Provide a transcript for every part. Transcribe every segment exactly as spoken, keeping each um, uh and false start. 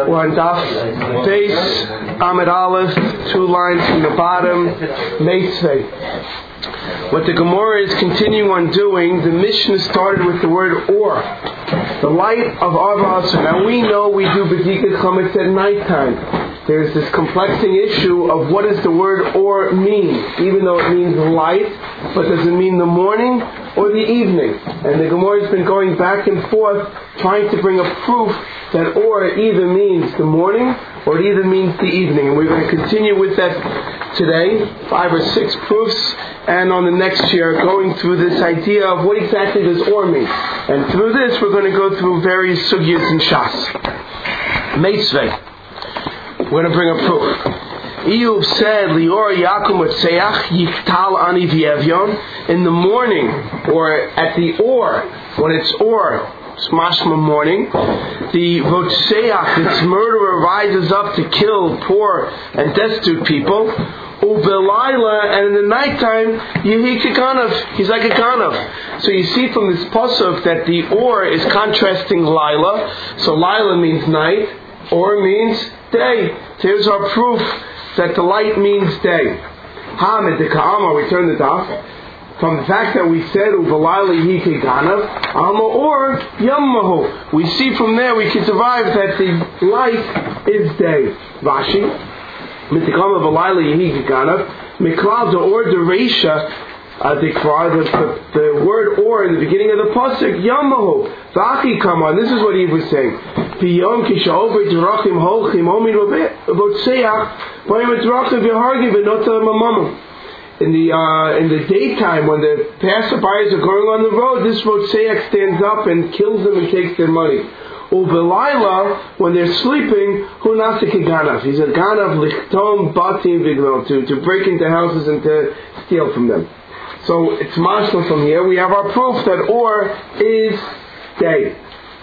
We're on Daf Beis Amid Aleph, two lines from the bottom, Meitzvei. What the Gemara is continuing on doing, the Mishnah started with the word or, the light of Arba Asur. Now we know we do B'dikat Chametz at nighttime. There's this complexing issue of what does the word or mean, even though it means light, but does it mean the morning or the evening? And the Gemara has been going back and forth trying to bring a proof that or either means the morning or it either means the evening. And we're going to continue with that today, five or six proofs, and on the next year going through this idea of what exactly does or mean. And through this we're going to go through various sugyas and shas. Meitzvei. We're going to bring a proof. Iyuv said, Lior Yakum Otseach Yiftal Ani V'Evyon. In the morning, or at the or, when it's or, Smashma morning, the Votseach, this murderer, rises up to kill poor and destitute people. Ubelayla, and in the nighttime, Yehi Kikanav, he's like a Kanav. So you see from this pasuk that the or is contrasting Laila. So Laila means night, or means day. So here's our proof that the light means day. Hamid the Ka'ama, we turn the daf. From the fact that we said Uvalayla Yiki Ganav, Alma or Yammahu. We see from there we can derive that the light is day. Rashi, Mitikama Valayla Yiki Ganav, Miklal the or the Reisha, uh, the, the, the word or in the beginning of the pasuk, Yammahu. Vachi Kama, this is what he was saying. Piyom Kishaover Drachim Holchim Omin Votseach, Poim Drachim V'Hargi V'Nota Mamamam. In the uh, in the daytime, when the passerbyers are going on the road, this Votseach stands up and kills them and takes their money. Ubelayla, when they're sleeping, Hunasik Ganav. He's a Ganav Lichtom Batim Vigno, to to break into houses and to steal from them. So it's mashma from here. We have our proof that or is day.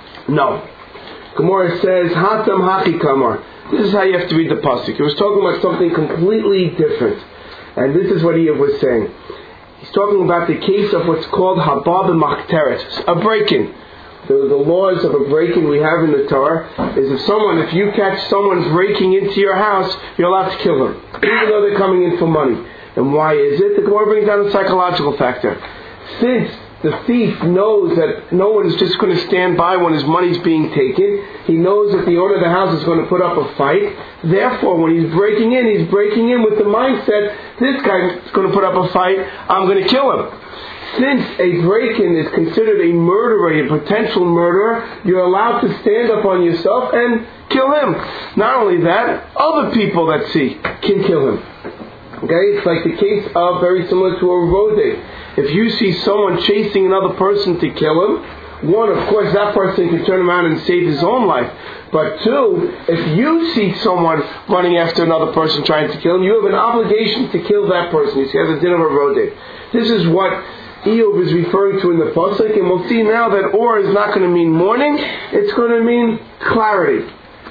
No. Gemara says, Hatam Haki Kamar. This is how you have to read the pasuk. He was talking about something completely different. And this is what he was saying. He's talking about the case of what's called Habab and Makteret, a break-in. The, the laws of a break-in we have in the Torah is if someone, if you catch someone breaking into your house, you're allowed to kill them, even though they're coming in for money. And why is it? The Gemara brings down a psychological factor. Since the thief knows that no one is just going to stand by when his money's being taken, he knows that the owner of the house is going to put up a fight. Therefore, when he's breaking in, he's breaking in with the mindset, this guy is going to put up a fight, I'm going to kill him. Since a break-in is considered a murderer, a potential murderer, you're allowed to stand up on yourself and kill him. Not only that, other people that see can kill him. Okay, it's like the case of, very similar to a road date. If you see someone chasing another person to kill him, one, of course, that person can turn around and save his own life. But two, if you see someone running after another person trying to kill him, you have an obligation to kill that person. You see, as a din of a road date. This is what Eov is referring to in the pasuk, and we'll see now that or is not going to mean morning; it's going to mean clarity.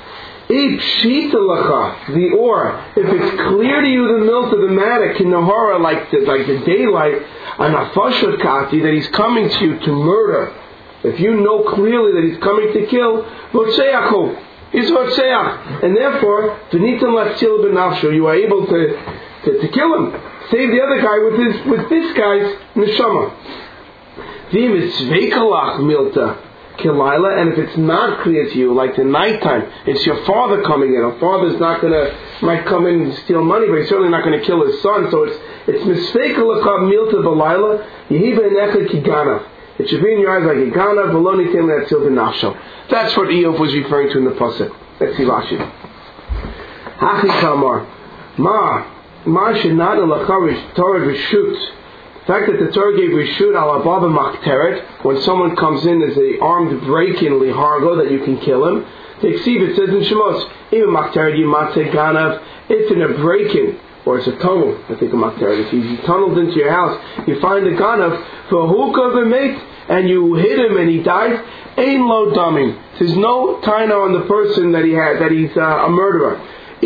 The or, if it's clear to you the milt of the matter, kinahara, like the like the daylight, anafashot kati, that he's coming to you to murder. If you know clearly that he's coming to kill, votseachu, he's votseach, and therefore v'nitam latzil b'nafsho, you are able to, to to kill him, save the other guy with his with this guy's neshama. V'im is sveikalach milta. Kilaila, and if it's not clear to you, like the nighttime, it's your father coming in. A father's not going to, might come in and steal money, but he's certainly not going to kill his son. So it's it's misfeikalach milta b'laila yehiva enecha kigana. It should be in your eyes like a gana v'lo nitim le'atzil b'nafsho. That's what Eov was referring to in the pasuk. Let's see Rashi. Hachi kamar ma ma shenana lacharish torah v'shut. The fact that the Torah gave Rishut al Abab and Makteret, when someone comes in as a armed break-in lihargo, that you can kill him. The Ksiv, it says in Shemos, even Makteret yimatze ganav, if in a break-in, or it's a tunnel, I think of Makteret, if you tunneled into your house, you find a ganav, v'huka v'meit, and you hit him and he dies, ein lo damim. There's no taina on the person that he had, that he's uh, a murderer.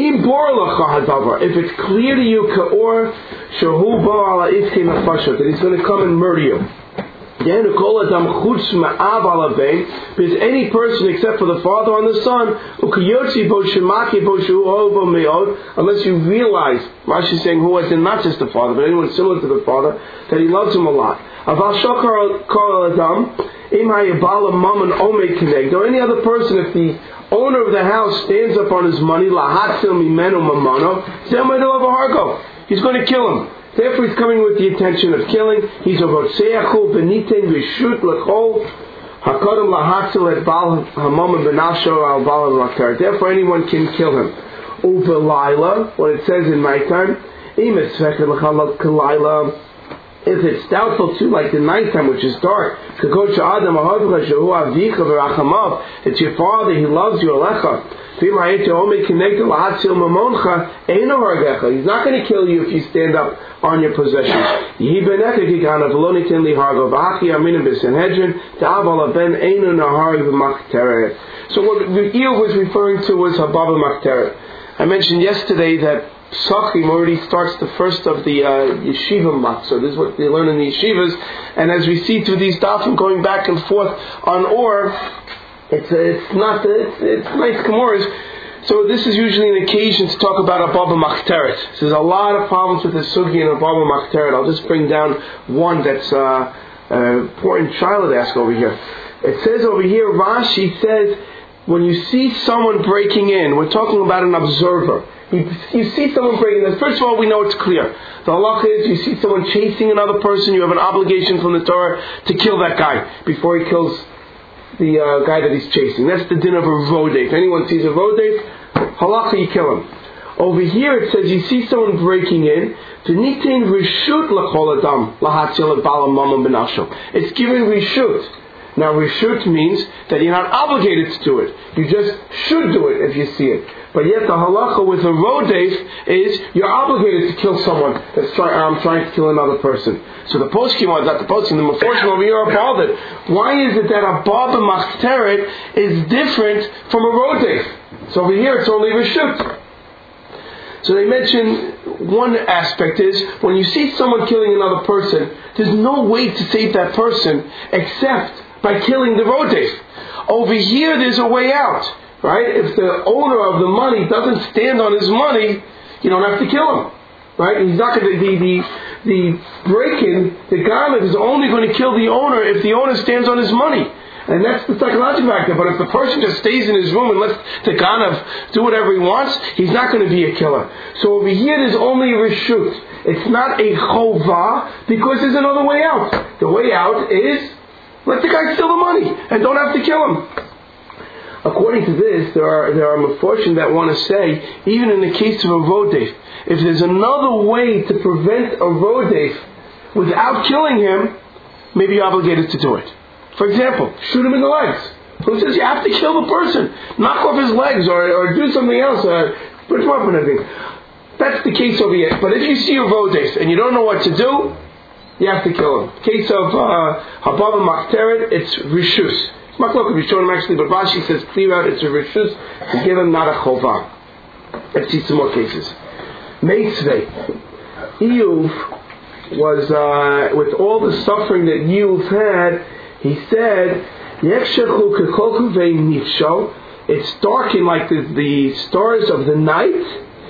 If it's clear to you that he's going to come and murder you. Then because any person except for the father and the son, unless you realize, Rashi is saying who is not just the father, but anyone similar to the father, that he loves him a lot. Or any other person, if the owner of the house stands up on his money, he's going to kill him. Therefore, he's coming with the intention of killing. He's a rotzeachu beniten reshut lechol hakodem lahatzil et bal hamom benafsho al bal lakar. Therefore, anyone can kill him. Uvelayla, what it says in nighttime, imes vekad lechal kalayla. If it's doubtful too, like the nighttime, which is dark, it's your father, he loves you, alecha. He's not going to kill you if you stand up on your possessions. So what Eov was referring to was Hababa Makteret. I mentioned yesterday that Psachim already starts the first of the uh, yeshiva matzah. This is what they learn in the yeshivas. And as we see through these dafim going back and forth on Or, it's, uh, it's not, it's, it's nice Gemaras. So this is usually an occasion to talk about Ababa Makteret. So there's a lot of problems with the sugi and Ababa Makteret. I'll just bring down one that's uh, uh, important child to ask over here. It says over here, Rashi says, when you see someone breaking in, we're talking about an observer. You, you see someone breaking in. First of all, we know it's clear. The halakha is, you see someone chasing another person, you have an obligation from the Torah to kill that guy before he kills the uh, guy that he's chasing. That's the din of a rodef. If anyone sees a rodef, halakha, you kill him. Over here it says you see someone breaking in. It's given reshut. Now reshut means that you're not obligated to do it. You just should do it if you see it. But yet the halacha with a rodef is you're obligated to kill someone that's trying. I'm trying to kill another person. So the poskim was not the poskim. The meforshim over here are bothered. Why is it that a baba machteret is different from a rodef? So over here it's only reshut. So they mention one aspect is when you see someone killing another person, there's no way to save that person except by killing the rodef. Over here there's a way out. Right? If the owner of the money doesn't stand on his money, you don't have to kill him. Right? He's not going to, the, the, the break-in, the ganav is only going to kill the owner if the owner stands on his money. And that's the psychological factor. But if the person just stays in his room and lets the ganav do whatever he wants, he's not going to be a killer. So over here there's only a reshut. It's not a chovah because there's another way out. The way out is let the guy steal the money and don't have to kill him. According to this, there are there are meforshim that want to say, even in the case of a rodef, if there's another way to prevent a rodef without killing him, maybe you're obligated to do it. For example, shoot him in the legs. Who says you have to kill the person? Knock off his legs or, or do something else, uh, put him up and everything. That's the case over here. But if you see a rodef and you don't know what to do, you have to kill him. Case of Hababa Makteret, it's rishus. Maklok could be shown him actually, but Rashi says clear out it's a rishus to give him not a chovah. Let's see some more cases. Meitzvei. Eov was, uh, with all the suffering that Eov had, he said, it's darkened like the, the stars of the night.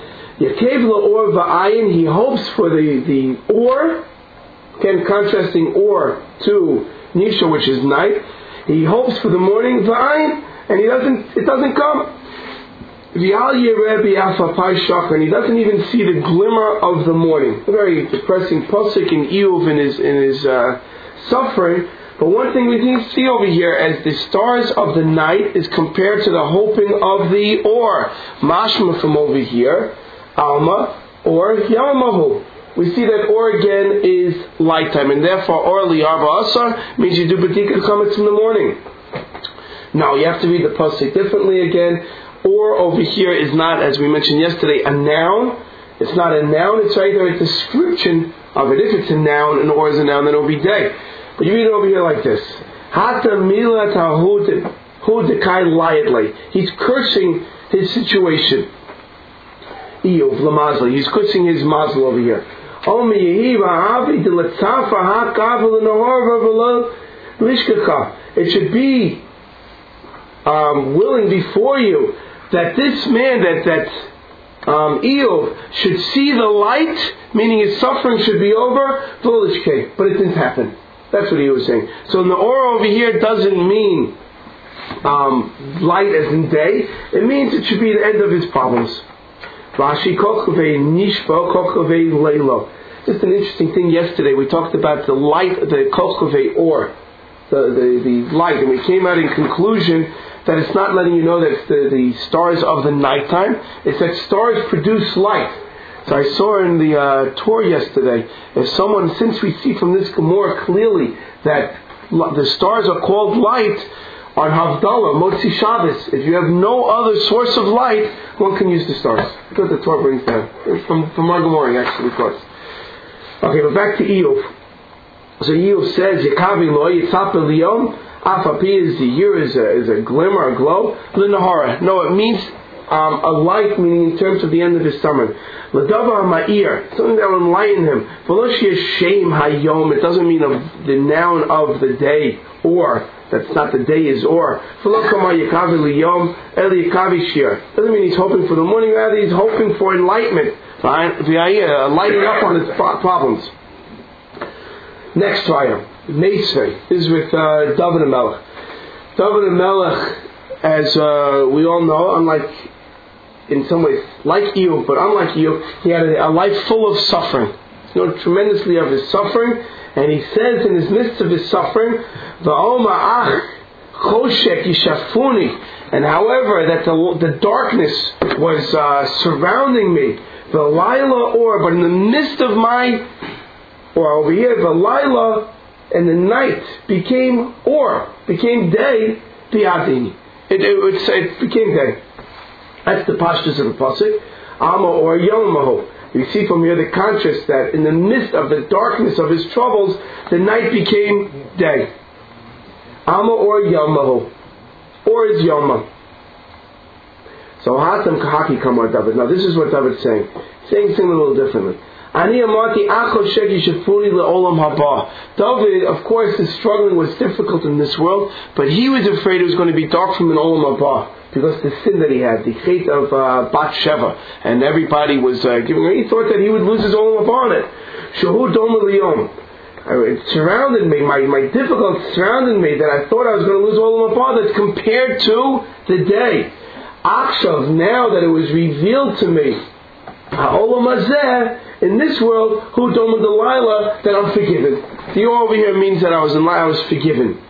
He hopes for the, the or, again contrasting or to Nisha, which is night. He hopes for the morning, and he doesn't. It doesn't come. And he doesn't even see the glimmer of the morning. A very depressing pasuk in Eov in his in his uh, suffering. But one thing we can see over here, as the stars of the night is compared to the hoping of the or. Mashma from over here, Alma or Yamahu. We see that or again is light time, and therefore or li'arba asar means you do b'dika chametz in the morning. Now you have to read the pasuk differently again. Or over here is not, as we mentioned yesterday, a noun. It's not a noun. It's right there a description of it. If it's a noun and or is a noun, then it'll be day. But you read it over here like this: Hata milat hu dekai liatly. He's cursing his situation. Eov lamazli. He's cursing his mazel over here. Omi yehi ra'avi deletzafa ha'kavel nahor v'lo lishkacha. It should be um, willing before you that this man, that that um, Eov, should see the light, meaning his suffering should be over. But it didn't happen. That's what he was saying. So the or over here doesn't mean um, light as in day. It means it should be the end of his problems. Rashi kokhavei nishba kokhavei leilo. Just an interesting thing. Yesterday we talked about the light, the kokhavei or the, the the light, and we came out in conclusion that it's not letting you know that it's the, the stars of the nighttime. It's that stars produce light. So I saw in the uh, tour yesterday, if someone, since we see from this Gemara clearly that the stars are called light on Havdalah, Motzi Shabbos, if you have no other source of light, one can use the stars. That's what the Torah brings down. It's from, from our Gemara, actually, of course. Okay, but back to Eov. So Eov says, Yekavi lo yitzap eliyom, afapi is the year, is a, is a glimmer, a glow, l'nahara. No, it means Um, a light, meaning in terms of the end of his summer. L'dava ha'ma'ir, something that will enlighten him. V'lo shame hayom, it doesn't mean of the noun of the day, or, that's not the day is or. V'lo kama yikavi liyom, eli yikavi shir. Doesn't mean he's hoping for the morning, rather he's hoping for enlightenment. Uh, lighting up on his problems. Next trial, Meisvei. This is with uh, David HaMelech. David HaMelech, as uh, we all know, unlike, in some ways, like Eov, but unlike Eov, he had a, a life full of suffering. He known tremendously of his suffering, and he says in his midst of his suffering, "Va'oma ach choshek yishafuni," and however that the, the darkness was uh, surrounding me, the Laila or, but in the midst of my, or over here, the Laila and the night became or, became day, bi'adini. It, it, it, it became day. That's the pashtus of the pasuk. Ama or yomahu. You see from here the contrast that in the midst of the darkness of his troubles, the night became day. Ama or yomahu. Or is yoma. So hatam kahaki kamar David. Now this is what David's saying. He's saying something a little differently. David, of course, his struggling was difficult in this world, but he was afraid it was going to be dark from an olam haba because the sin that he had, the hate of uh, Bat Sheva, and everybody was uh, giving. He thought that he would lose his olam haba on it. Shahu dom liyom. It surrounded me. My my difficulty surrounded me that I thought I was going to lose olam haba. That's compared to the day. Akshav, now that it was revealed to me, ha'olam hazeh. In this world, who doma delaila, that I'm forgiven. The or over here means that I was in I was forgiven.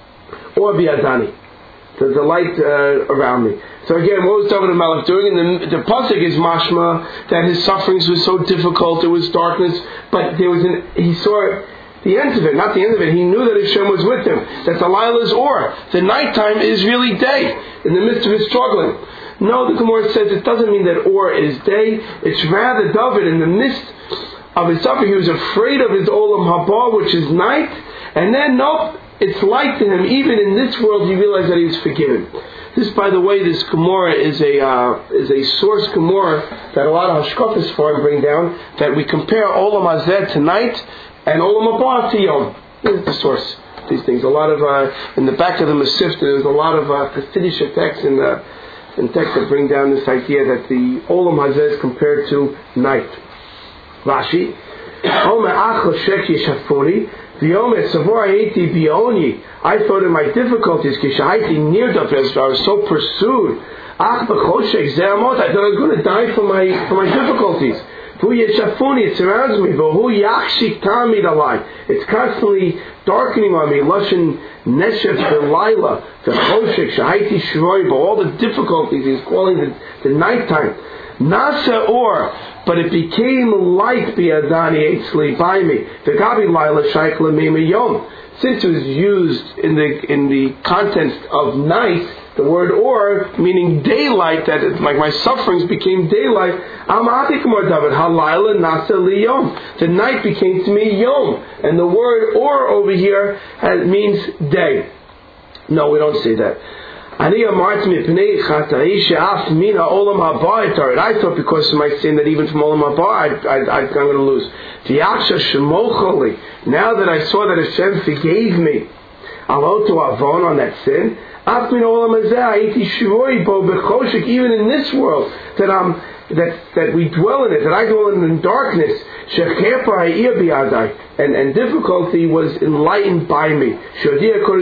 Or bi'adani, the, the light uh, around me. So again, what was David HaMelech doing? And the, the pasuk is mashma that his sufferings were so difficult. There was darkness, but there was an he saw the end of it, not the end of it. He knew that Hashem was with him. That the Laila is or, the nighttime is really day in the midst of his struggling. No, the Gemara says it doesn't mean that or is day. It's rather David in the midst of his suffering. He was afraid of his olam haba, which is night. And then, nope, it's light to him. Even in this world, he realized that he was forgiven. This, by the way, this Gemara is a uh, is a source Gemara that a lot of Hashkafis for him bring down. That we compare olam hazeh to night and olam haba to yom. This is the source. These things. A lot of uh, in the back of the Masifta, there's a lot of uh, Chassidish texts in the. In text that bring down this idea that the olam hazeh is compared to night. Rashi, Omer achol sheki shafuri, v'omer savor hayiti bioni. I thought in my difficulties, kishaiti nirdaf, I was so pursued. Ach b'choshek ze'amot, I thought I was going to die for my for my difficulties. V'hu yeshafuni, it surrounds me. V'hu yachshik tamid alai. It's constantly darkening on me. Lashon neshef v'layla, v'choshek shahaiti shroiba. All the difficulties he's calling the, the nighttime. Nasa or, but it became light bi'adani eitzli by me. V'gabi layla shaykh l'mima yom. Since it was used in the in the context of night, the word or, meaning daylight, that it, like my sufferings became daylight. The night became to me yom. And the word or over here has, means day. No, we don't say that. I thought because of my sin that even from olam haba I, I, I'm going to lose. Now that I saw that Hashem forgave me, Aloto avon, on that sin. Even in this world, that I'm that that we dwell in it, that I dwell in, in darkness. And and difficulty was enlightened by me. That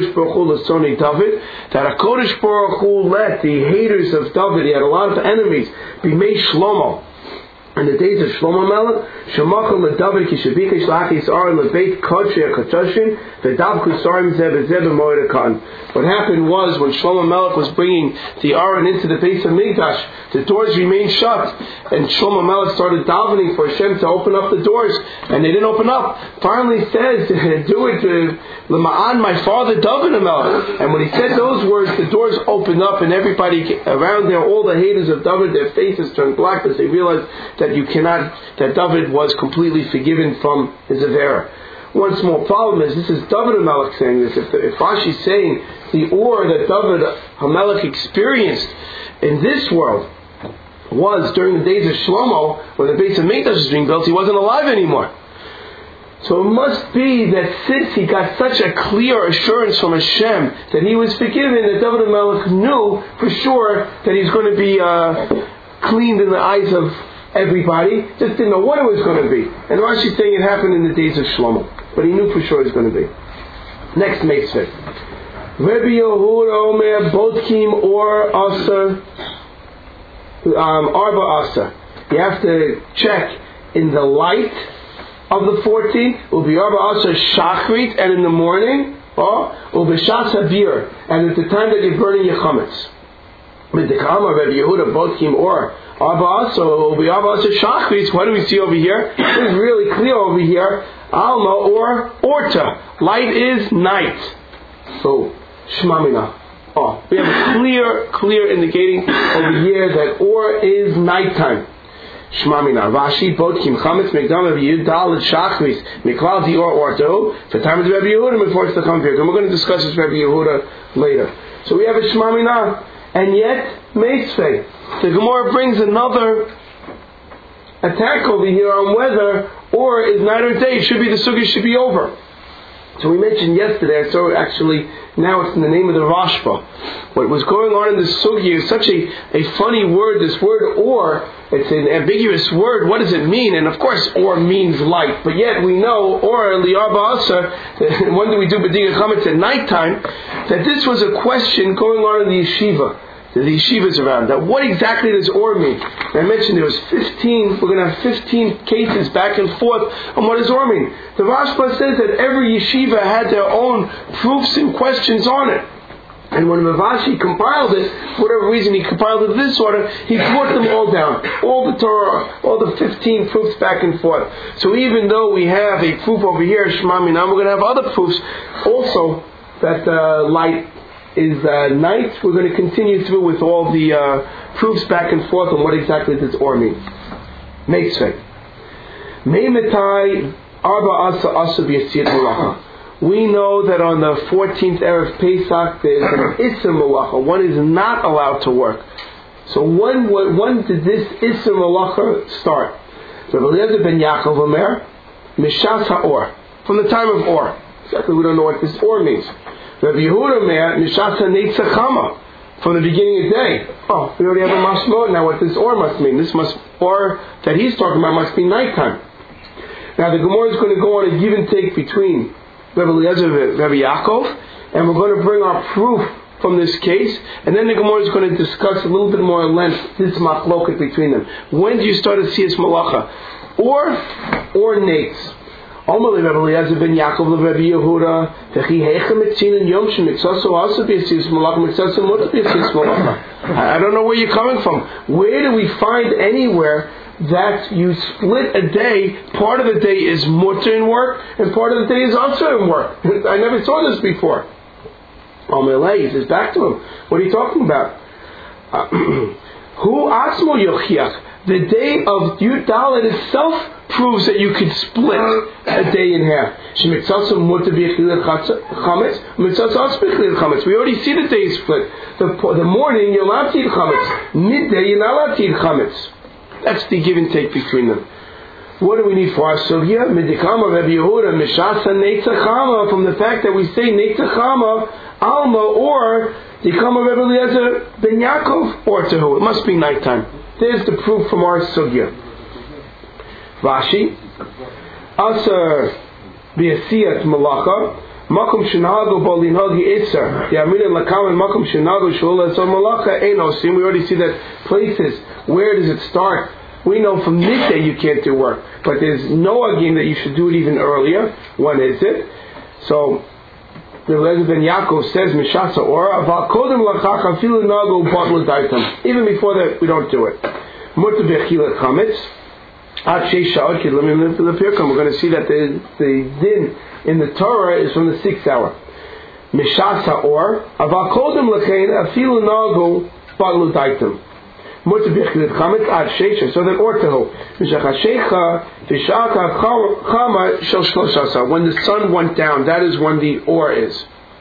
HaKadosh Baruch Hu let the haters of David, he had a lot of enemies, be made Shlomo. In the days of Shlomo Melech, Shemachol LeDavid Kishabikesh Lachis Ar LeBeit Kodshei HaKadoshim V'Dav Kusarim Zeh B'Zeh B'Moedekan. What happened was, when Shlomo Melech was bringing the Aron into the base of Mikdash, the doors remained shut, and Shlomo Melech started davening for Hashem to open up the doors, and they didn't open up. Finally he says, do it to L'ma'an my father David Melech. And when he said those words, the doors opened up, and everybody around there, all the haters of David, their faces turned black as they realized that that you cannot, that David was completely forgiven from his Avera. One small problem is, this is David HaMelech saying this. If, if Rashi's saying the Or that David HaMelech experienced in this world was during the days of Shlomo, when the base of Mikdash was being built, he wasn't alive anymore. So it must be that since he got such a clear assurance from Hashem that he was forgiven, that David HaMelech knew for sure that he's going to be uh, cleaned in the eyes of everybody, just didn't know what it was going to be. And Rashi's saying it happened in the days of Shlomo, but he knew for sure it was going to be. Next mitzvah. Rabbi Yehuda Omer Bodkim Or Asa um, Arba Asa. You have to check in the light of the fourteenth, will be Arba Asa Shachrit, and in the morning, or will be Shas Havir, and at the time that you're burning your chametz. With the Kama Rabbi Yehuda Bodkim Or Arba Asa, will be Arba Asa Shachrit. What do we see over here? It's really clear over here. Alma or Orta. Light is night. So Shmamina. Oh, we have a clear, clear indicating over here that Or is nighttime. Shmamina. Rashi Bodkim Chametz Megdam Rabbi Yehuda Dalet Shachrit Miklal Dior Orto. For time of Rabbi Yehuda before it's the Chametz. And we're going to discuss this Rabbi Yehuda later. So we have a Shmamina. And yet, Meitzvei. The Gemara brings another attack over here on whether Or is night or day. It should be, the Sugi should be over. So we mentioned yesterday, I saw actually, now it's in the name of the Rashba. What was going on in the Sugi is such a, a funny word, this word Or, it's an ambiguous word. What does it mean? And of course, Or means light. But yet we know, Or, Li'arba Asa, when do we do B'diga Chametz at nighttime, that this was a question going on in the yeshiva. The yeshivas around. That what exactly does Or mean? And I mentioned there was fifteen, we're going to have fifteen cases back and forth on what does Or mean. The Rashba says that every yeshiva had their own proofs and questions on it. And when Ravashi compiled it, for whatever reason he compiled it in this order, he brought them all down. All the Torah, all the fifteen proofs back and forth. So even though we have a proof over here, Shema Minam, we're going to have other proofs also that uh, light is uh, night. We're going to continue through with all the uh, proofs back and forth on what exactly does Or mean. Meitzvei. Meimetai Arba Asa Asa B'Yasiyat Malacha. We know that on the fourteenth Erev Pesach there is an Isser Malacha. One is not allowed to work. So when when did this Isser Malacha start? Rabbi Eliezer ben Yaakov Omer Mishas HaOr. From the time of Or. Exactly, we don't know what this Or means. Rabbi Yehuda Omer Mishas HaNeitzachama. From the beginning of day. Oh, we already have a mashmot. Now what this Or must mean? This must Or that he's talking about must be nighttime. Now the Gemara is going to go on a give and take between Rabbi Eliezer and Rabbi Yaakov, and we're going to bring our proof from this case, and then the Gemara is going to discuss a little bit more in length this machloket between them. When do you start to see a malacha? Or, or nates. Omali Rabbi Eliezer ben Yaakov Rabbi Yehuda, v'chi heichem etzinin yom shemitzasa also b'yasiyas malacha mitzasa mutar b'yasiyas malacha. I don't know where you're coming from. Where do we find anywhere that you split a day, part of the day is mutter in work, and part of the day is also in work? I never saw this before. Amalei, he says back to him, what are you talking about? Who asmo yochiach? The day of Yud Dalet itself proves that you could split a day in half. We already see the day split. The, the morning you're allowed to eat chametz. Midday you're not allowed to eat chametz. That's the give and take between them. What do we need for our sugya? Midikama Rabbi Yehuda Mishasa Neitzachama, from the fact that we say Neitzachama Alma or Dikama Rabbi Eliezer Ben Yaakov or Tehu. It must be nighttime. There's the proof from our sugya. Rashi Asar Biasiyat Malacha Makum Shinago Bolinhagi Isser the Amina Lakam and Makum Shinago Shula so Malacha Enosim. We already see that places. Where does it start? We know from midday you can't do work, but there's no agim that you should do it even earlier. When is it? So the Eliezer Ben Yaakov says Mishasa Ora Aval Kodem Lachach Afilu Nago Batlu Daitam. Even before that we don't do it. Mutter Bechilat Chametz Ad Sheish Sha'ot Kid Lemim Lim Pirkam. We're going to see that the the din in the Torah is from the sixth hour. Mishasa Or Aval Kodem Lachain Afilu Nago Batlu Daitam. So then ortaho when the sun went down, that is when the or is.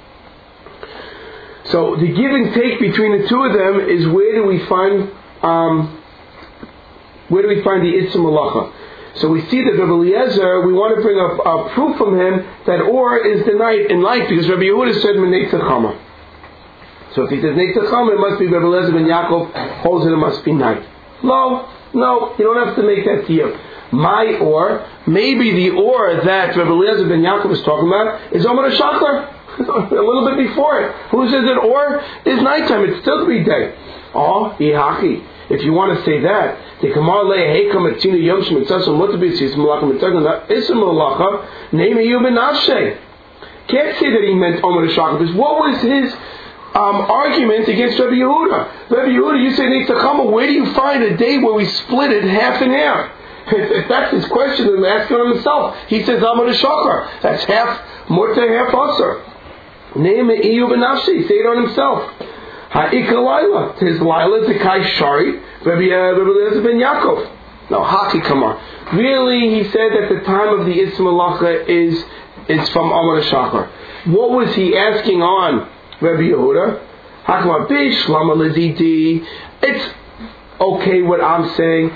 So the give and take between the two of them is where do we find um, where do we find the Itzim Malacha? So we see that Rabbi Eliezer, we want to bring up a proof from him that or is the night in light, because Rabbi Yehuda said Menei Tzachama. So if he says Neitzacham, it must be Rabbi Eliezer Ben Yaakov holds it, it must be night. No, no, you don't have to make that deal. My or, maybe the or that Rabbi Eliezer Ben Yaakov is talking about is Omer HaShachar, a little bit before it. Who says that or is nighttime? It's still three day. Oh, Yihaki. If you want to say that, the Kamar Le Heikam Etzinu Yom Shem Etzasum Mutabisis Malachim Etzagna Ism Malacha Name You Ben Nafshe. Can't say that he meant Omer HaShachar, because what was his Um, argument against Rabbi Yehuda? Rabbi Yehuda, you say Neitzachama, where do you find a day where we split it half and half? If, if that's his question, then ask him himself. He says Amar Shachar. That's half Morta, half Asar. Name it Iyu Benafshi. Say it on himself. Ha'ika Laila. His Laila is the Kai Shari. Rabbi Eliezer Ben Yaakov. No, Haki Kamar. Really, he said that the time of the Itzim Malacha is is from Amar Shachar. What was he asking on Rabbi Yehuda? It's okay what I'm saying.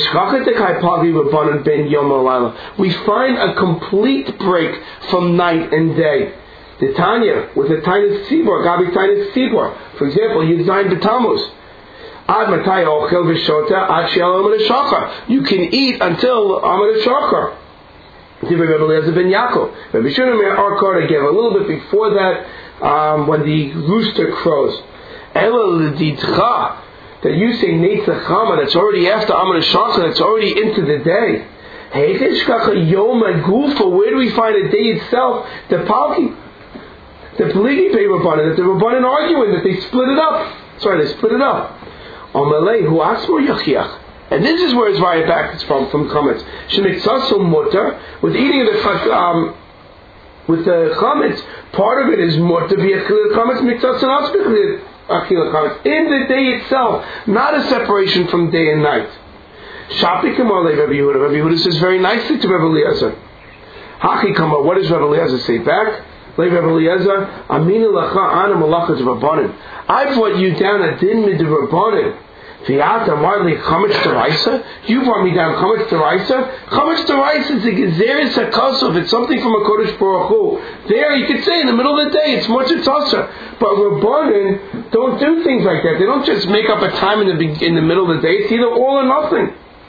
We find a complete break from night and day. The Tanya, with the Tanya Tzibor, Gabi Tanya Tzibor. For example, Yudzayin B'Tammuz. Ad Matay Ochel V'Shota Ad She'al Amar Shachar. You can eat until Amar Shachar. Rabbi Eliezer Ben Yaakov. Rabbi Shimon Arkar again, a little bit before that, um, when the rooster crows. Ela L'Didcha, that you say Neitzachama, that's already after Amar Shachar, that's already into the day. Heikeshkacha Yom Gufa, where do we find a day itself? The Palki. The Peligi pay Rabbanan, that the Rabbanan arguing that they split it up. Sorry, they split it up. Amalei Hu Asmur Yachiach. And this is where his raya back is from, from comments. Shemitzasum mutter, with eating of the um, with the chametz, part of it is mutter v'yachil chametz mitzasum aspechil achil chametz in the day itself, not a separation from day and night. Shapi kamar le Rabbi Yehuda. Rabbi Yehuda says very nicely to Rabbi Eliezer. Haki kamar. What does Rabbi Eliezer say back? Le Rabbi Eliezer, amina lacha ana malachas rabbanim. I brought you down a din mid rabbanim. You brought me down Chametz D'Oraisa. Chametz D'Oraisa is a Gezeres HaKosov. It's something from a Kodesh Baruch Hu. There you could say in the middle of the day it's much a tosser. But Rabbanan don't do things like that. They don't just make up a time in the in the middle of the day. It's either all or nothing.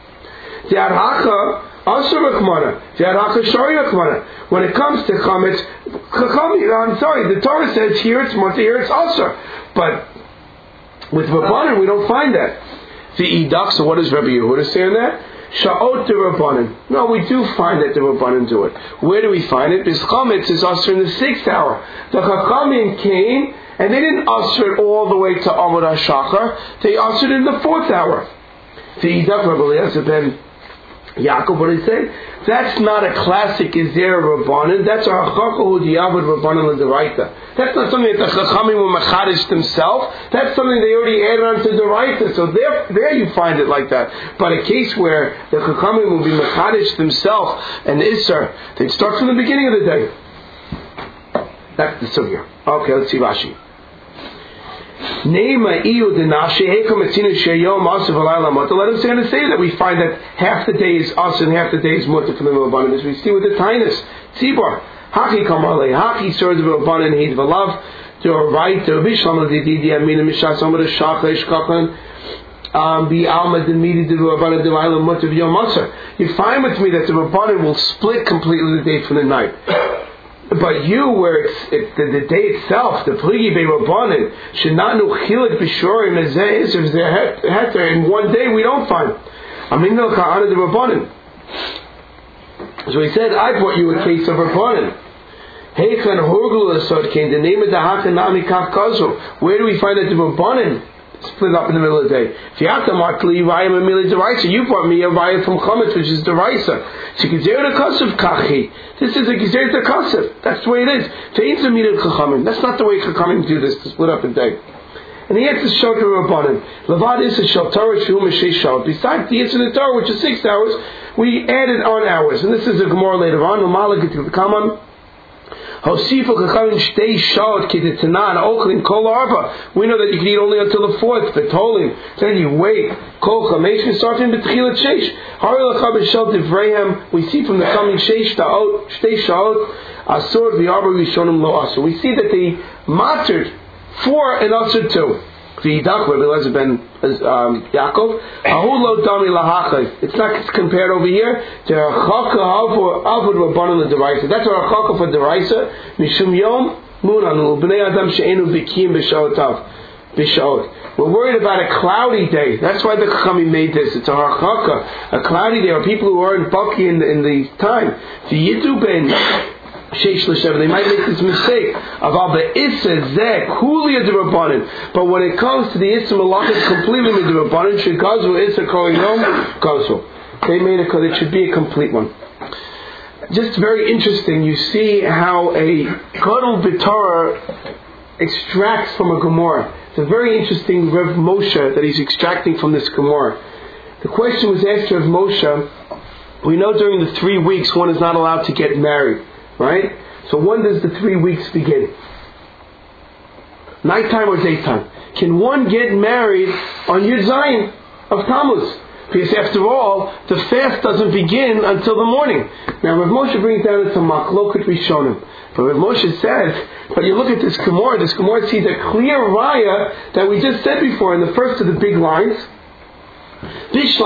When it comes to Chametz, I'm sorry, the Torah says here it's Mutter, here it's Asur. But with Rabbanan, we don't find that. The Idach, so what does Rabbi Yehuda say on that? Sha'ot de Rabbanan. No, we do find that the Rabbanan do it. Where do we find it? This Chametz is usher in the sixth hour. The Chachamim came, and they didn't usher it all the way to Amud HaShachar. They ushered it in the fourth hour. The Idach, Rabbi Eliezer ben Yaakov, what did he say? That's not a classic Gezer Rabbanan. That's a Hachakahu Diavad Rabbanan L'Doraita. That's not something that the Chachamim will machadish themselves. That's something they already added on to Doraita. So there, there you find it like that. But a case where the Chachamim will be machadish themselves and Isser, they'd start from the beginning of the day. That's the sugya. Okay, let's see Rashi. Neima iu denashi hekam etzinu sheyom asu v'layla mutter. Let him say on the say that we find that half the day is asu and half the day is mutter for the Rabbanan. As we see with the Tainus, Tzibor, Haki kamarle, Haki serves the Rabbanan, he's v'lav, to a right, to a bishlam, the didi amina mishas, some of the shachlesh kapan, um, be alma demidi the Rabbanan, the Layla mutter v'yom asu. You find with me that the Rabbanan will split completely the day from the night. But you, where it's, it, the, the day itself, the pligi be rabbanin, shenanu chilik b'shorim ezeh if they're heter in one day we don't find. Amin no ka'ana the rabbanin. So he said, I brought you a case of rabbanin. Heichan horgul asod came the name of the hakanami kach kazu. Where do we find that the rabbanin split up in the middle of the day? You brought me a raya from Chometz, which is the Raisa. So this is a Gezer to Kasev. That's the way it is. That's not the way Chachamim do this, to split up a day. And he answers Shot Rabbanim. Levad is a Shal Torah Shum Shal. Besides the Yisra Torah, which is six hours, we added on hours. And this is a Gemara later on. We know that you can eat only until the fourth, the tolling. Then you wait. We see from the coming sheish ta'ot, shtei sha'ot, asur v'yarba rishonim lo asur. We see that they mattered four and asur two. V'yidach, Rabbi Elazar ben um, Yaakov, ahu lo dami lahachai. It's not compared over here to chaka avod rabbanon l'deraisa. That's our chaka for deraisa. Mishum yom munanu b'nei adam she'enu b'kiyim b'shaotav b'shaot. We're worried about a cloudy day. That's why the Chachamim made this. It's a harchaka, a cloudy day. Or people who aren't bucky in, in the time. V'yidu ben they might make this mistake of the Issa Zeh Kulia de Rabbanin. But when it comes to the Issa Malach, it's completely with the Rabbanin. Shekazu Issa Kol Yom Kazu. They made it because it should be a complete one. Just very interesting. You see how a Gadol B'Torah extracts from a Gemara. It's a very interesting Rev Moshe that he's extracting from this Gemara. The question was asked of Moshe. We know during the three weeks one is not allowed to get married. Right? So when does the three weeks begin? Nighttime or daytime? Can one get married on Yud Zayin of Tammuz? Because after all, the fast doesn't begin until the morning. Now Rav Moshe brings down into Machloket Rishonim. But Rav Moshe says, but you look at this Gemara, this Gemara sees a clear raya that we just said before in the first of the big lines. We see that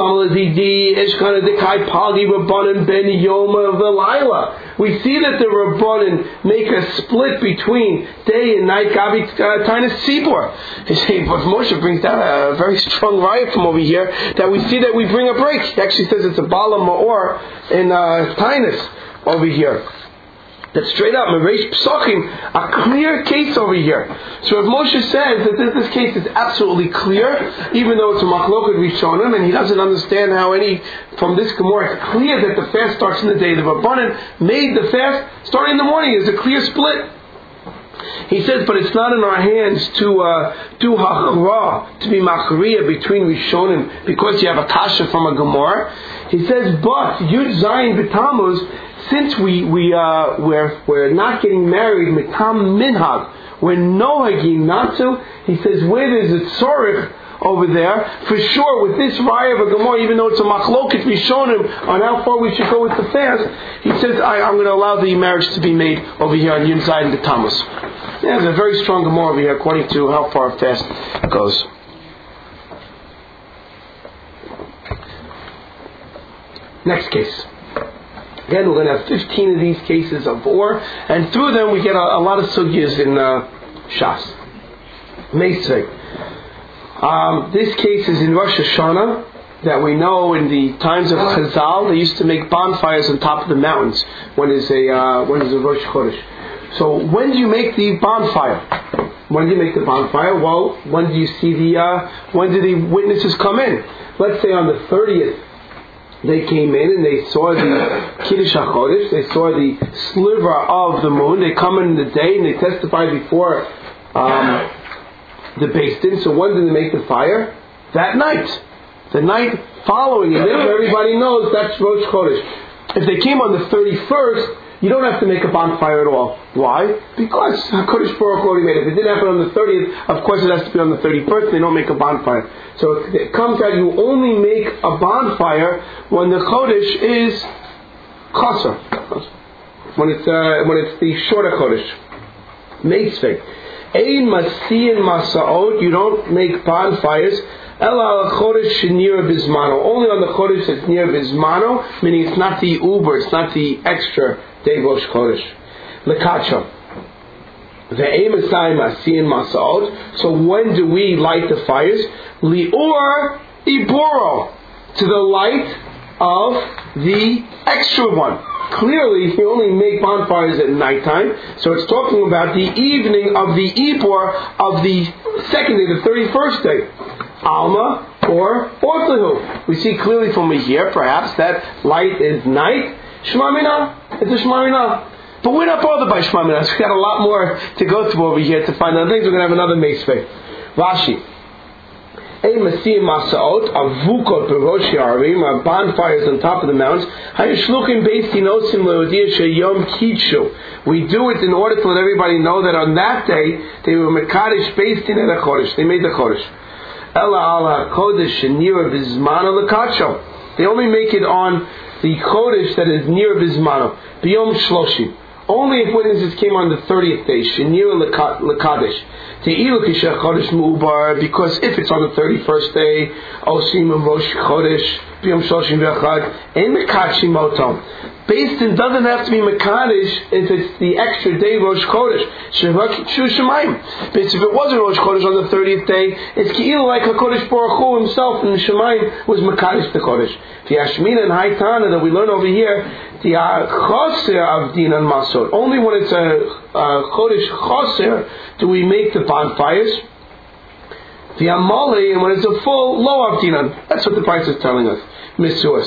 the Rabbanan make a split between day and night. Gabi Tainus Tzibor. But Moshe brings down a very strong riot from over here that we see that we bring a break. He actually says it's a Bala Ma'or in uh, Tainus over here. That's straight up, Mereish Psachim, a clear case over here. So if Moshe says that this, this case is absolutely clear, even though it's a Machloket Rishonim, and he doesn't understand how any, from this Gemara, it's clear that the fast starts in the day. The Rabbanan made the fast starting in the morning. There's a clear split. He says, but it's not in our hands to uh, do hachra, to be machriya between Rishonim, because you have a kasha from a Gemara. He says, but Yud Zayin B'Tammuz, since we we uh we're we're not getting married mitam minhag, we're nohagim not to. He says where there's a tzorich over there, for sure with this raya of a Gemara, even though it's a machloket rishonim on how far we should go with the fast, he says I, I'm going to allow the marriage to be made over here on Yud Zayin B'Tammuz. Yeah, there's a very strong Gemara over here according to how far a fast goes. Next case. Again, we're going to have fifteen of these cases of or, and through them we get a, a lot of sugyas in uh, Shas. Meisvei. Um, this case is in Rosh Hashanah, that we know in the times of Chazal, they used to make bonfires on top of the mountains when is a uh, when is a Rosh Chodesh. So when do you make the bonfire? When do you make the bonfire? Well, when do you see the uh, when do the witnesses come in? Let's say on the thirtieth. They came in and they saw the Kiddush HaChodesh, they saw the sliver of the moon. They come in the day and they testify before um, the Beis Din. So when did they make the fire? That night. The night following. And then everybody knows that's Rosh Chodesh. If they came on the thirty-first, you don't have to make a bonfire at all. Why? Because HaKadosh Baruch Hu already made it. If it didn't happen on the thirtieth, of course it has to be on the thirty-first. They don't make a bonfire. So it comes out you only make a bonfire when the Chodesh is Chasar. When it's, uh, when it's the shorter Chodesh. Meitzvei. Ein Masiyin Masaot, you don't make bonfires. Ela Chodesh Shenira Bismano. Only on the Chodesh that's near Bismano, meaning it's not the Uber, it's not the extra Day Rosh Chodesh. Lekacha. Ve'em Asai Masiyin Masaot. So when do we light the fires? Lior Iboro. To the light of the extra one. Clearly, you only make bonfires at nighttime, so it's talking about the evening of the Ibor of the second day, the thirty-first day. Alma or Ortlahu. We see clearly from here, perhaps, that light is night. Shema Minah. It's a Shema Minah. But we're not bothered by Shema Minah. So we've got a lot more to go through over here to find out things. We're going to have another Meisvei. Rashi. A Masiyim Masaot, Avukot Beroshi Arim, are bonfires on top of the mountains. Hayashluchim Beis Tinosim Leodia Sheyom Kidshu. We do it in order to let everybody know that on that day they were Mekadosh Beis Tin at a Chodesh. They made the Chodesh. Ela Ala Chodesh Nira Bizmano Lekacho. They only make it on the Chodesh that is near Bizmano. Biyom Shloshim. Only if witnesses came on the thirtieth day, Shenir Lekadesh. Because if it's on the thirty-first day, Osim Rosh Chodesh, Biyom Shloshim V'Echad, and Mekadshim Motom. Based in doesn't have to be Mekadesh if it's the extra day Rosh Chodesh. Shu Shemaim. But if it wasn't Rosh Chodesh on the thirtieth day, it's Ki'il like HaKadosh Baruch Hu himself in the Shemaim was Mekadesh the Chodesh. The Ashmina and Haitana that we learn over here, the Choser of Din and Masot. Only when it's a, a Chodesh Choser do we make the bonfires. The Amali, and when it's a full Lo of Dinan. That's what the price is telling us. Misuas.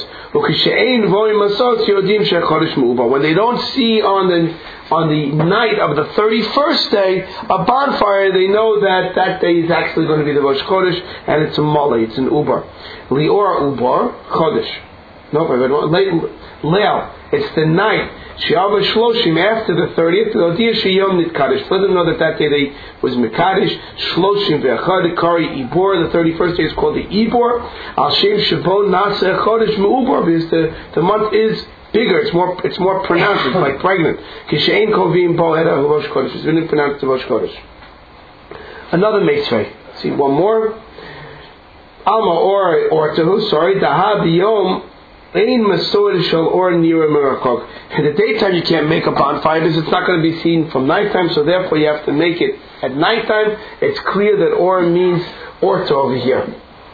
When they don't see on the on the night of the thirty-first day a bonfire, they know that that day is actually going to be the Rosh Chodesh, and it's a Mole, it's an Ubar. Lior Ubar Chodesh. No, Leil. It's the night. Shiava Shloshim after the thirtieth. Let them know that that day they was Mekadesh. Shloshim ve'achad kari Ibor. The thirty-first day is called the Ibor. Al Shem Shabon Nasa Chodesh Me'ubor, because the the month is bigger. It's more it's more pronounced. It's like pregnant. Kishein Kovim Bo Eda Rosh Chodesh. It's really pronounced to Rosh Chodesh. Another Meisvei. See one more. Alma or or Tehu. Sorry. Daha Biyom. In the daytime you can't make a bonfire because it's not going to be seen from nighttime, so therefore you have to make it at nighttime. It's clear that or means orto over here.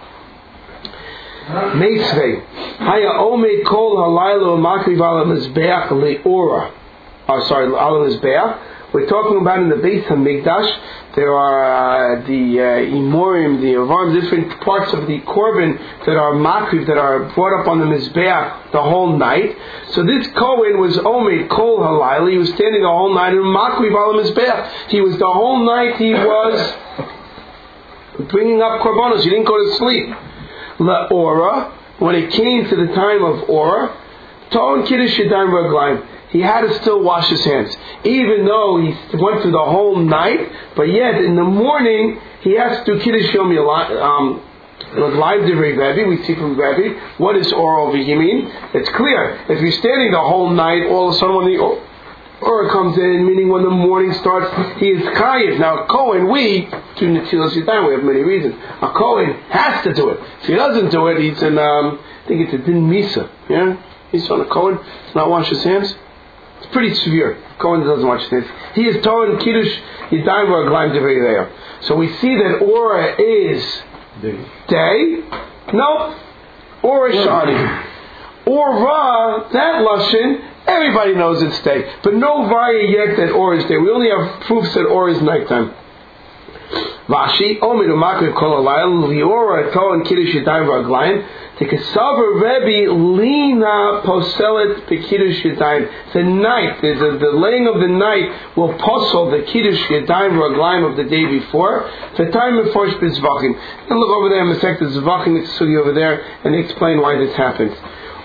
Meisvei. Haya ome kol halaylo makriv ala mizbeach leora. Oh, sorry, ala mizbeach. We're talking about in the Beis HaMikdash, there are uh, the uh, Imorim, the Avarim, different parts of the Korban that are makriv, that are brought up on the Mizbeach the whole night. So this Kohen was Omed Kol Halayla, he was standing the whole night in makriv al Mizbeach. He was the whole night, he was bringing up Korbanos, he didn't go to sleep. La Ora, when it came to the time of Ora, Ta'on Kiddush Yadayim Raglayim, he had to still wash his hands. Even though he went through the whole night, but yet in the morning, he has to do Kiddush Yom um Live Divrei Rebbe, we see from Rebbe, what does Or over here mean? It's clear. If you're standing the whole night, all of a sudden when the Or comes in, meaning when the morning starts, he is Chayiv. Now, a Kohen, we, do Netilas Yadayim, we have many reasons. A Kohen has to do it. If he doesn't do it, he's in, um, I think it's a Din Misa. Yeah? He's on a Kohen, does not wash his hands. It's pretty severe. Kohen doesn't watch this. He is Torah and Kiddush Yadayim Raglayim Divrei there. So we see that Ora is day. day? No. Ora Shani. Ora, that Lashon, everybody knows it's day. But no Vaya yet that Ora is day. We only have proofs that Ora is nighttime. Rashi, Omidu Makriv Kol Alayim, Liora Torah and Kiddush Yadayim Raglayim. The Kesavar Rebbe Lina Poselet Kiddush Yadayim. The night, the, the laying of the night will posel the Kiddush Yadayim Raglayim of the day before. The time of Forsh Bizvachim. And look over there in the sect of Zvachim, it's a study over there, and they explain why this happens.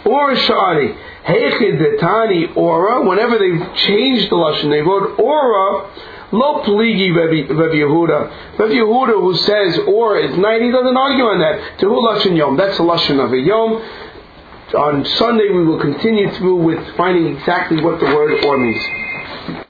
Or Sha'ani. Heichid Detani Ora. Whenever they've changed the Lashon, they wrote Ora. Lo Pligi Rabbi Yehuda. Rabbi Yehuda, who says Or is night, he doesn't argue on that. Tehu Lashon Yom. That's the Lashon of a Yom. On Sunday we will continue through with finding exactly what the word Or means.